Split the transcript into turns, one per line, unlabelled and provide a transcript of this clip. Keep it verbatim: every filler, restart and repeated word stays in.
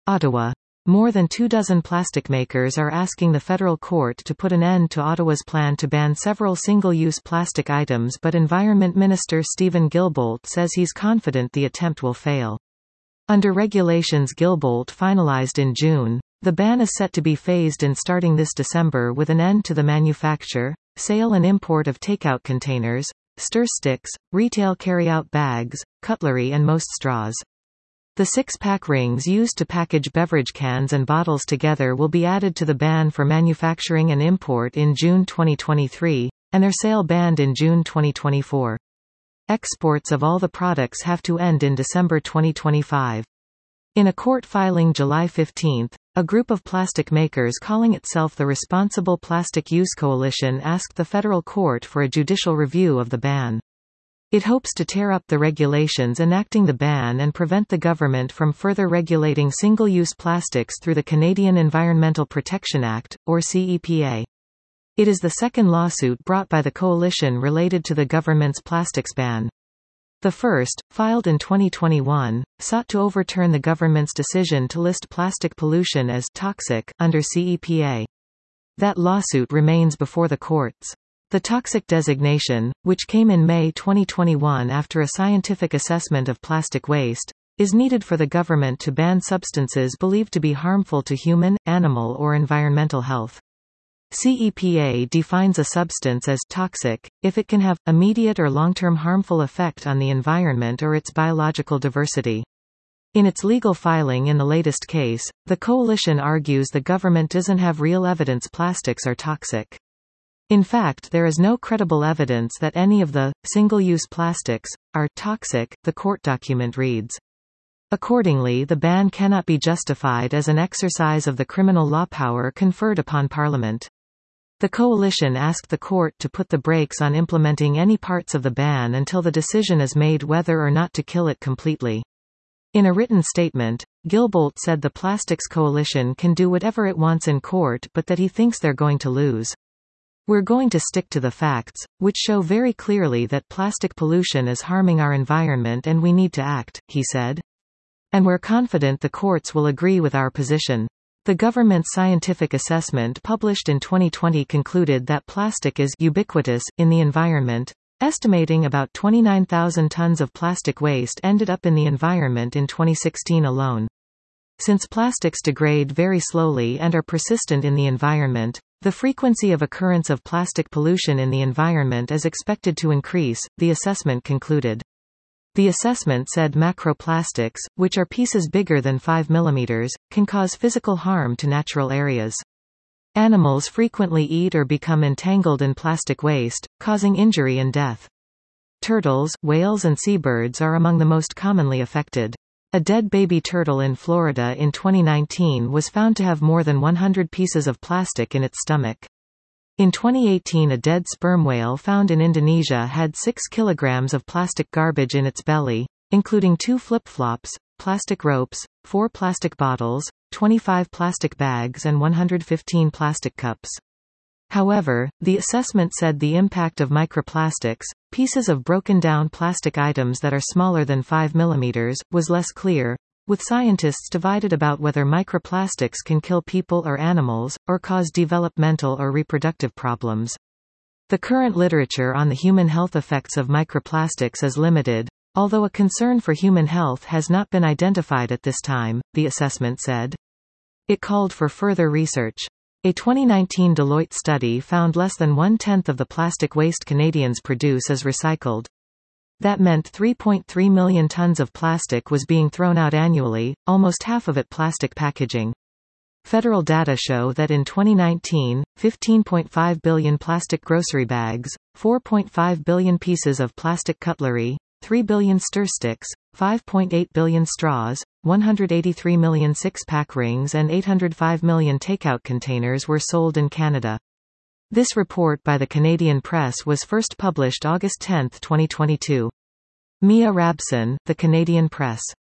Ottawa. More than two dozen plastic makers are asking the federal court to put an end to Ottawa's plan to ban several single-use plastic items, but Environment Minister Stephen Guilbeault says he's confident the attempt will fail. Under regulations Guilbeault finalized in June, the ban is set to be phased in starting this December, with an end to the manufacture, sale and import of takeout containers, stir sticks, retail carry-out bags, cutlery and most straws. The six-pack rings used to package beverage cans and bottles together will be added to the ban for manufacturing and import in June twenty twenty-three, and their sale banned in June twenty twenty-four. Exports of all the products have to end in December twenty twenty-five. In a court filing July fifteenth, a group of plastic makers calling itself the Responsible Plastic Use Coalition asked the federal court for a judicial review of the ban. It hopes to tear up the regulations enacting the ban and prevent the government from further regulating single-use plastics through the Canadian Environmental Protection Act, or C E P A. It is the second lawsuit brought by the coalition related to the government's plastics ban. The first, filed in twenty twenty-one, sought to overturn the government's decision to list plastic pollution as toxic under C E P A. That lawsuit remains before the courts. The toxic designation, which came in May twenty twenty-one after a scientific assessment of plastic waste, is needed for the government to ban substances believed to be harmful to human, animal or environmental health. C E P A defines a substance as toxic if it can have immediate or long-term harmful effect on the environment or its biological diversity. In its legal filing in the latest case, the coalition argues the government doesn't have real evidence plastics are toxic. In fact, there is no credible evidence that any of the single-use plastics are toxic, the court document reads. Accordingly, the ban cannot be justified as an exercise of the criminal law power conferred upon Parliament. The coalition asked the court to put the brakes on implementing any parts of the ban until the decision is made whether or not to kill it completely. In a written statement, Guilbeault said the Plastics Coalition can do whatever it wants in court, but that he thinks they're going to lose. We're going to stick to the facts, which show very clearly that plastic pollution is harming our environment and we need to act, he said. And we're confident the courts will agree with our position. The government's scientific assessment published in twenty twenty concluded that plastic is ubiquitous in the environment, estimating about twenty-nine thousand tons of plastic waste ended up in the environment in twenty sixteen alone. Since plastics degrade very slowly and are persistent in the environment, the frequency of occurrence of plastic pollution in the environment is expected to increase, the assessment concluded. The assessment said macroplastics, which are pieces bigger than five millimeters, can cause physical harm to natural areas. Animals frequently eat or become entangled in plastic waste, causing injury and death. Turtles, whales and seabirds are among the most commonly affected. A dead baby turtle in Florida in twenty nineteen was found to have more than one hundred pieces of plastic in its stomach. In twenty eighteen, a dead sperm whale found in Indonesia had six kilograms of plastic garbage in its belly, including two flip-flops, plastic ropes, four plastic bottles, twenty-five plastic bags and one hundred fifteen plastic cups. However, the assessment said the impact of microplastics, pieces of broken-down plastic items that are smaller than five millimeters, was less clear, with scientists divided about whether microplastics can kill people or animals, or cause developmental or reproductive problems. The current literature on the human health effects of microplastics is limited, although a concern for human health has not been identified at this time, the assessment said. It called for further research. A twenty nineteen Deloitte study found less than one-tenth of the plastic waste Canadians produce is recycled. That meant three point three million tons of plastic was being thrown out annually, almost half of it plastic packaging. Federal data show that in twenty nineteen, fifteen point five billion plastic grocery bags, four point five billion pieces of plastic cutlery, three billion stir sticks, five point eight billion straws, one hundred eighty-three million six-pack rings and eight hundred five million takeout containers were sold in Canada. This report by the Canadian Press was first published August tenth, twenty twenty-two. Mia Rabson, The Canadian Press.